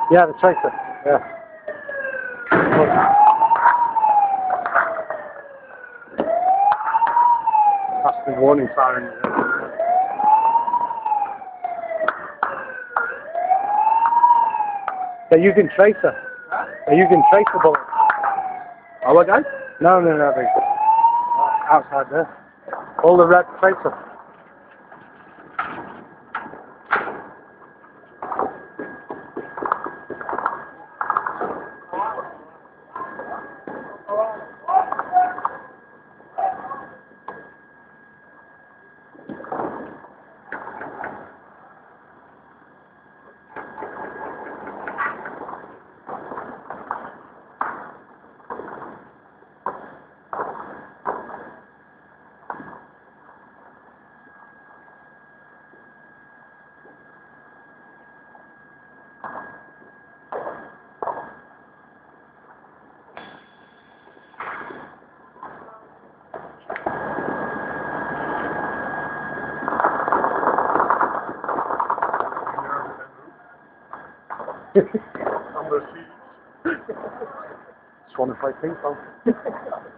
Yeah, the tracer. Yeah. That's the warning siren. They're using tracer. They're using tracer bullets. Oh, what guys? No, they're outside there. All the red tracer. On the seats. Just want to play ping pong.